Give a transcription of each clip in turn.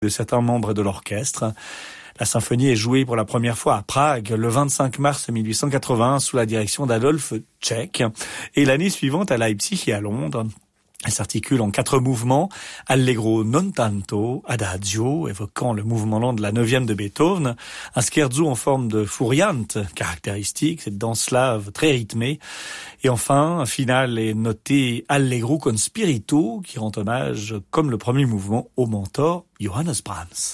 de certains membres de l'orchestre. La symphonie est jouée pour la première fois à Prague le 25 mars 1880 sous la direction d'Adolf Tchek et l'année suivante à Leipzig et à Londres. Elle s'articule en 4 mouvements, allegro non tanto, adagio, évoquant le mouvement lent de la 9e de Beethoven, un scherzo en forme de furiante, caractéristique, cette danse slave très rythmée, et enfin, un final est noté allegro con spirito, qui rend hommage, comme le premier mouvement, au mentor Johannes Brahms.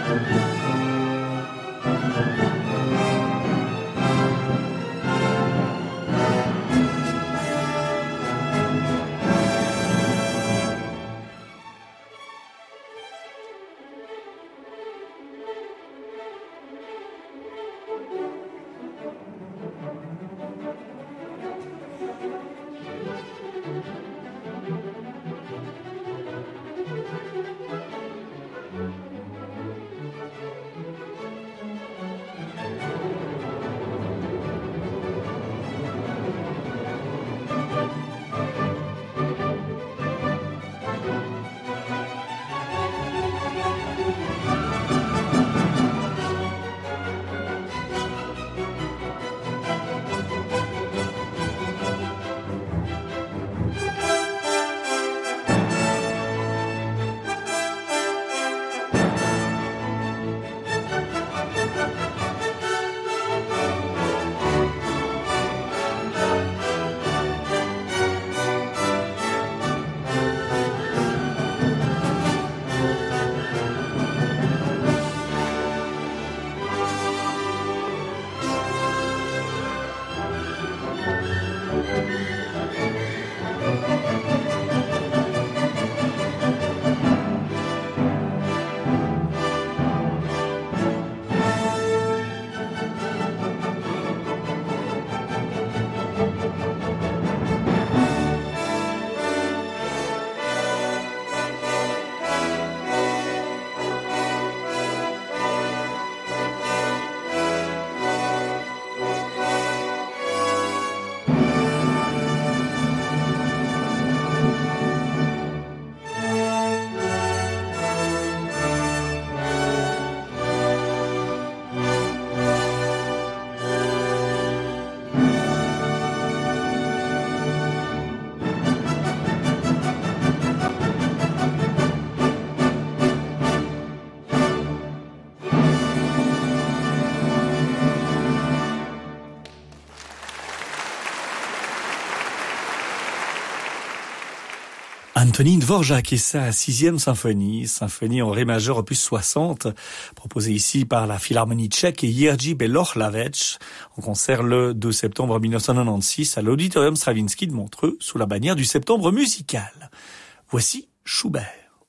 Antonín Dvořák et sa 6e symphonie en ré majeur opus 60, proposée ici par la Philharmonie tchèque et Jiří Belohlavec, en concert le 2 septembre 1996 à l'Auditorium Stravinsky de Montreux, sous la bannière du Septembre musical. Voici Schubert.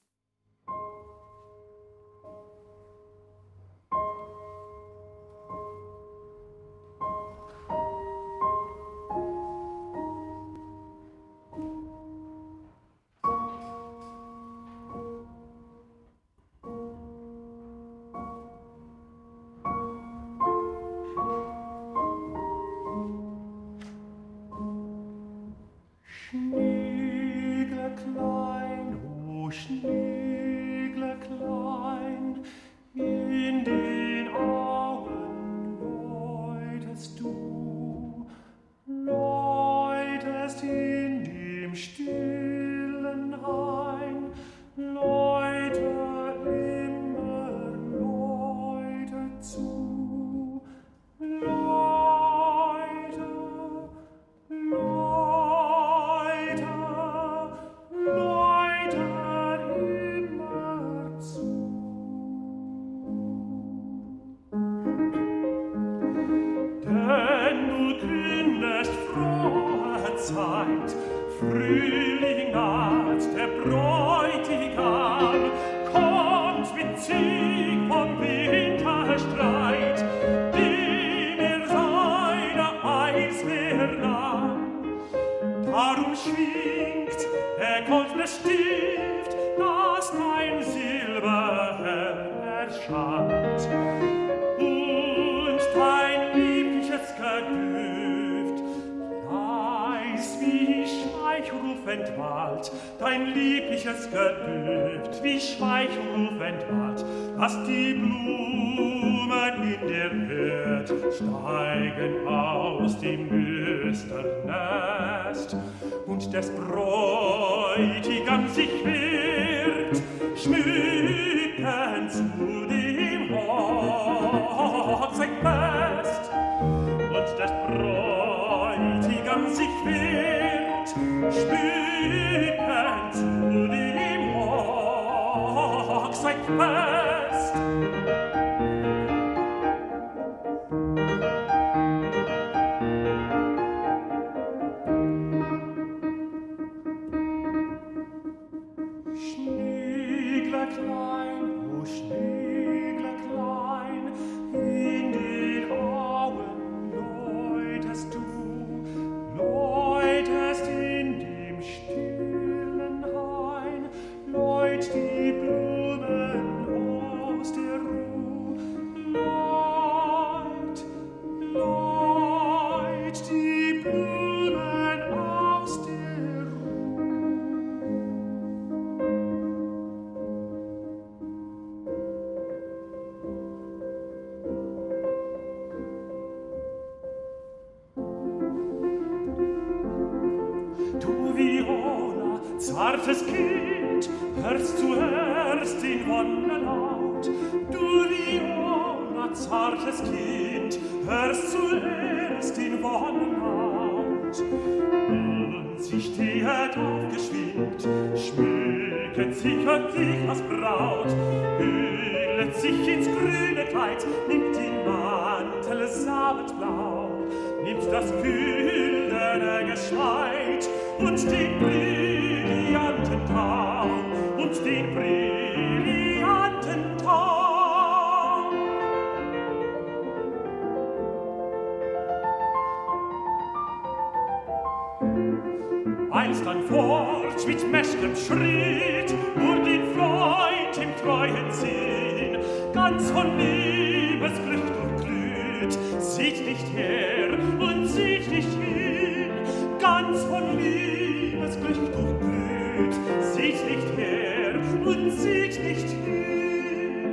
Schneegle klein, o Schneegle klein, in den Augen läutest du, läutest in dem stillen Hain, läute immer, läute zu, läute, läute immer zu. Denn du kündest frohe Zeit, Frühling naht, der Bräutigam kommt mit Sieg vom Winterstreit, dem seine Eiswehr nahm. Darum schwingt der goldene Stift, das dein Silberherr erscheint. Und dein liebliches Gedüft, leis wie Schmeichelruf entwallt, dein liebliches Gedüft, wie Schmeichelruf entwallt, dass die Blumen in der Erd steigen aus dem Östernest und des Bräutigam sich wird schmücken zu dem Hochzeitfest und des Bräutigam sich wird schmücken zu dem Hochzeitfest. klein, o Schneegle klein, in den Auen läutest du, läutest in dem stillen Hain, läut die Blumen aus der Ruh, läut, läut die Blumen aus der Du Viola, zartes Kind, hörst zuerst den Wonnerlaut. Du Viola, zartes Kind, hörst zuerst den Wonnerlaut. Und sie stehet aufgeschwind, schmücket sich und sich als Braut, hüllet sich ins grüne Kleid, nimmt den Mantel sammetblau, nimmt das güldene Geschmeid und den brillanten Tau, und den brillanten Tau. Eilst dann fort mit mächtigem Schritt, nur den Freund im treuen Sinn, ganz von Liebesglück durchglüht, sieht nicht her und sieht nicht hin, ganz von Liebesglück durchglüht, sieht nicht her und sieht nicht hin.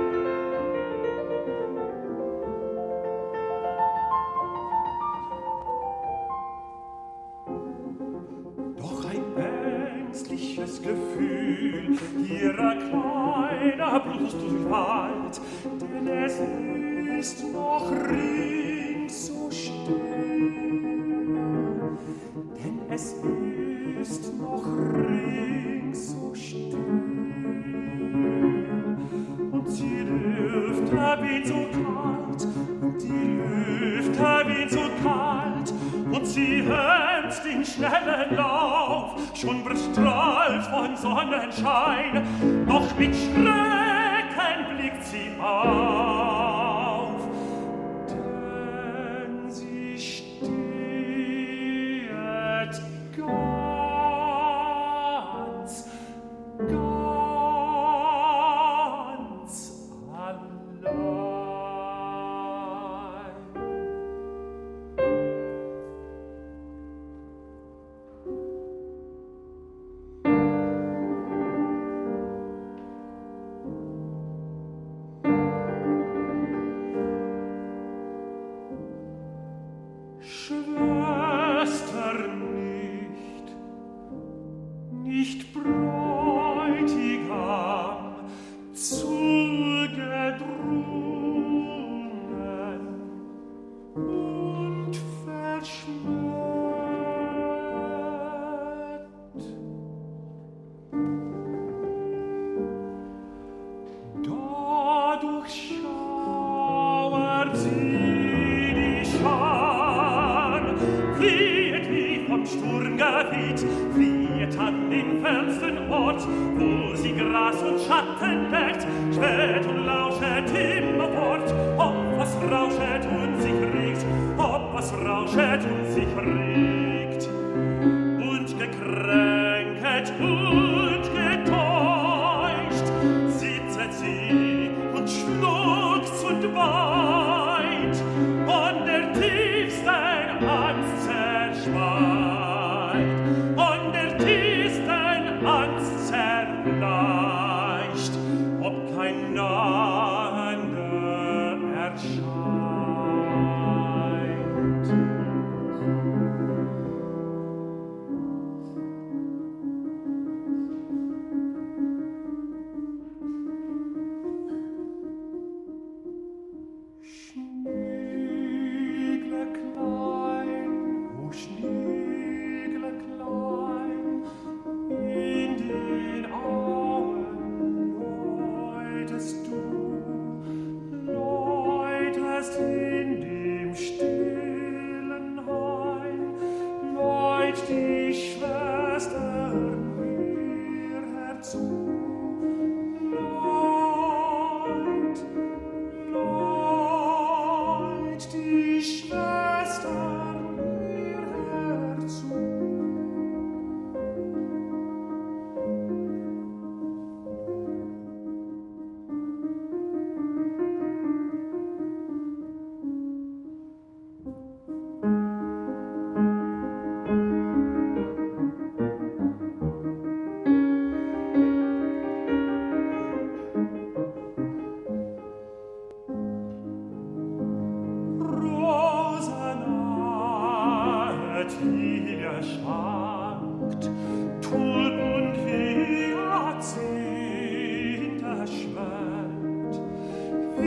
Doch ein ängstliches Gefühl ihrer kleiner Brust durchwallt, denn es ist noch rings so still, denn es ist noch rings so still, und die Lüfte wehen so kalt, und die Lüfte wehen so kalt, und sie hemmt den schnellen Lauf, schon bestrahlt von Sonnenschein, doch mit Schrecken blickt sie auf, denn sie steht ganz, ganz allein. Schwester nicht, nicht Bräutigam, zugedrungen und verschmäht. Da durchschauert sie die Schar, fliehet wie vom Sturmgebiet, fliehet an den fernsten Ort, wo sie Gras und Schatten deckt, späht und lauschet immerfort, ob was rauschet und sich regt, ob was rauschet und sich regt, und gekränket und getäuscht, sitzet sie und schluchzt und weint, von der tiefsten Angst zerschweit, von der tiefsten Angst zerbleicht, ob kein Nahender erscheint. Schneegle klein, o Schneegle klein, in den Auen läutest du, läutest in dem stillen Hain, läut die Schwester mir herzu,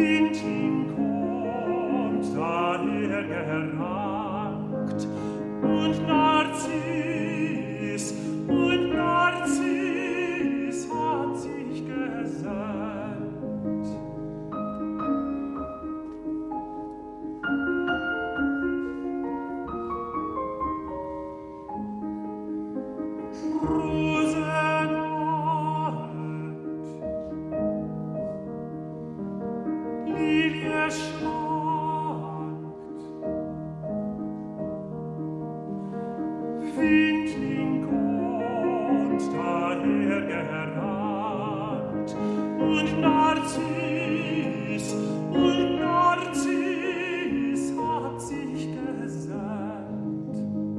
Findling kommt daher gerankt, und Narziss hat sich gesandt. Rosenrot, Lilie schwankt, Findling kommt daher gerannt, und Narziss hat sich gesandt.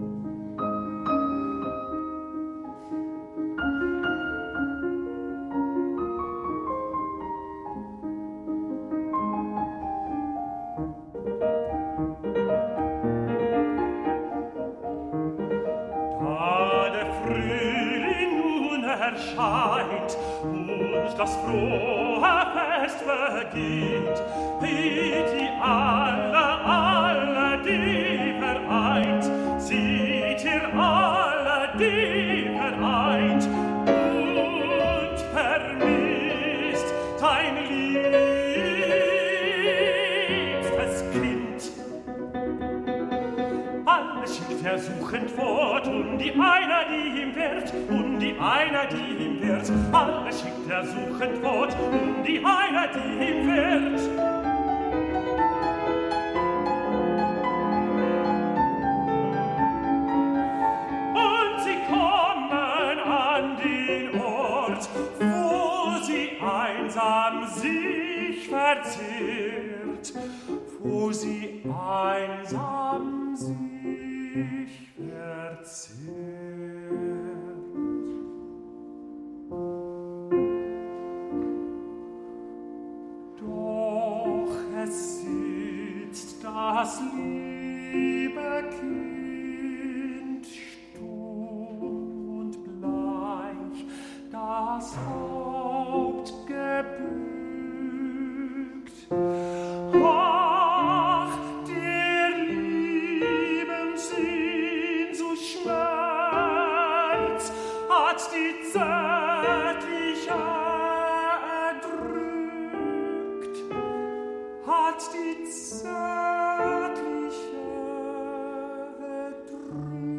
Da der Frühling nun erscheint und das frohe Fest beginnt, seht ihr alle, die vereint, seht ihr alle, die vereint, und vermisst dein liebstes Kind. Alle schickt er suchend fort, und die einer, die ihm wird, und die einer, die ihm wird. Alle schickt er suchend fort, und die einer, die ihm wird. Und sie kommen an den Ort, wo sie einsam sich verzehrt, wo sie einsam sich verzehrt. Doch es sitzt das liebe Kind stumm und bleich, das Haupt gebückt. Ach, der lieben Sehnsucht Schmerz hat die Zärtliche erdrückt, hat die Zärtliche erdrückt.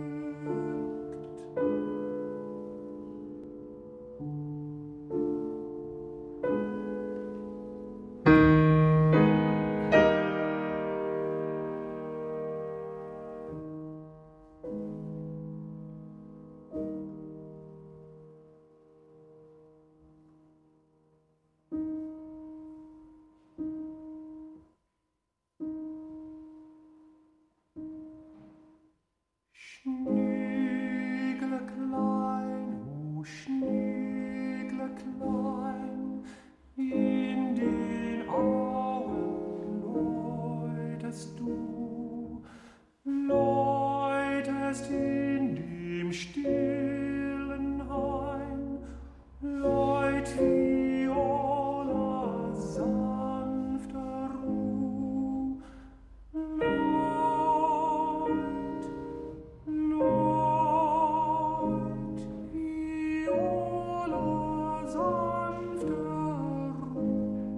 Schneegle klein, oh Schneegle klein, in den Auen läutest du, läutest in dem stillen Hain, läut Viola sanfter Ruh, läut Viola sanfter Ruh.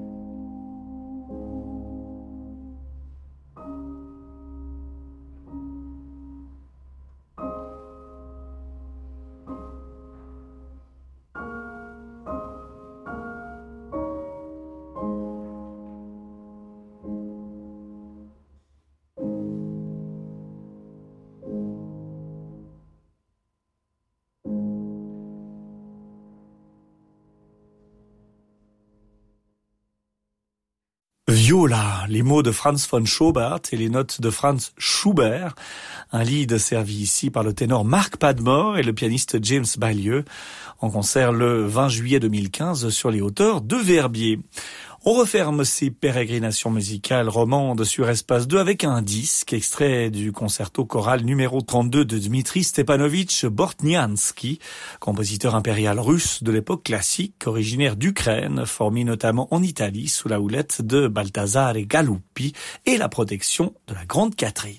Viola, les mots de Franz von Schobert et les notes de Franz Schubert, un lied servi ici par le ténor Marc Padmore et le pianiste James Ballieu, en concert le 20 juillet 2015 sur les hauteurs de Verbier. On referme ces pérégrinations musicales romandes sur Espace 2 avec un disque extrait du concerto choral numéro 32 de Dmitri Stepanovitch Bortniansky, compositeur impérial russe de l'époque classique, originaire d'Ukraine, formé notamment en Italie sous la houlette de Baldassare Galuppi et la protection de la Grande Catherine.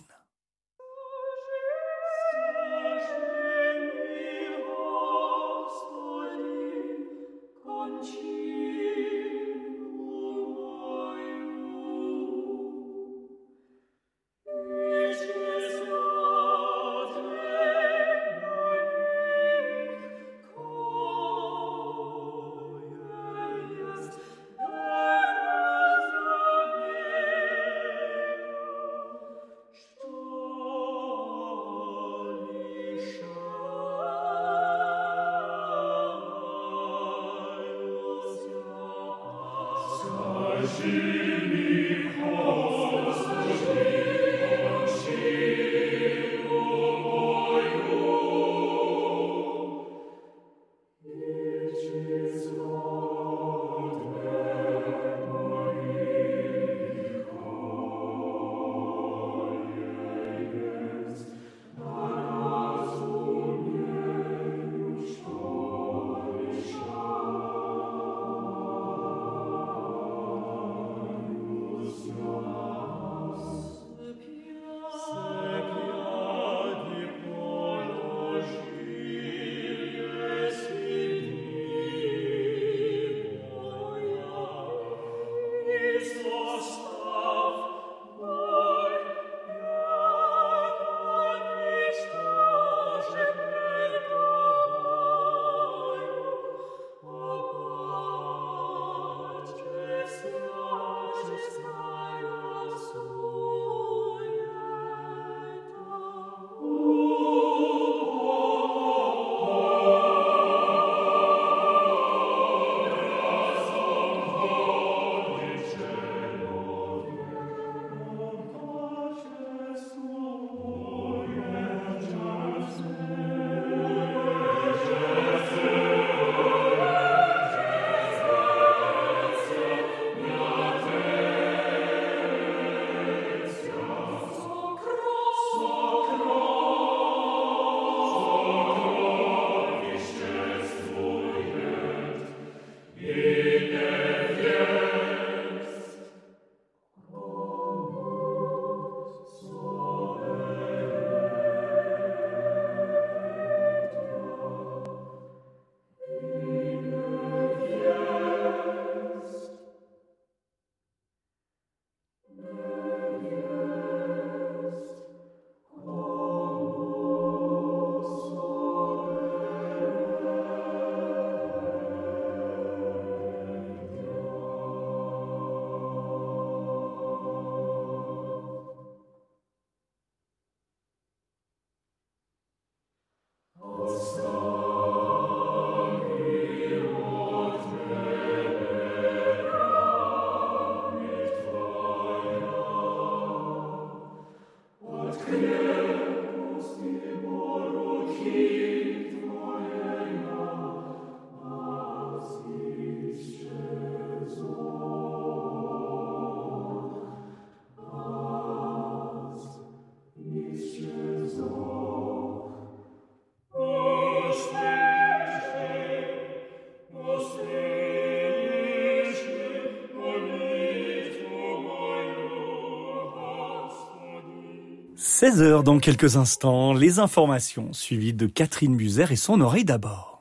« 16h dans quelques instants, les informations suivies de Catherine Muser et son oreille d'abord.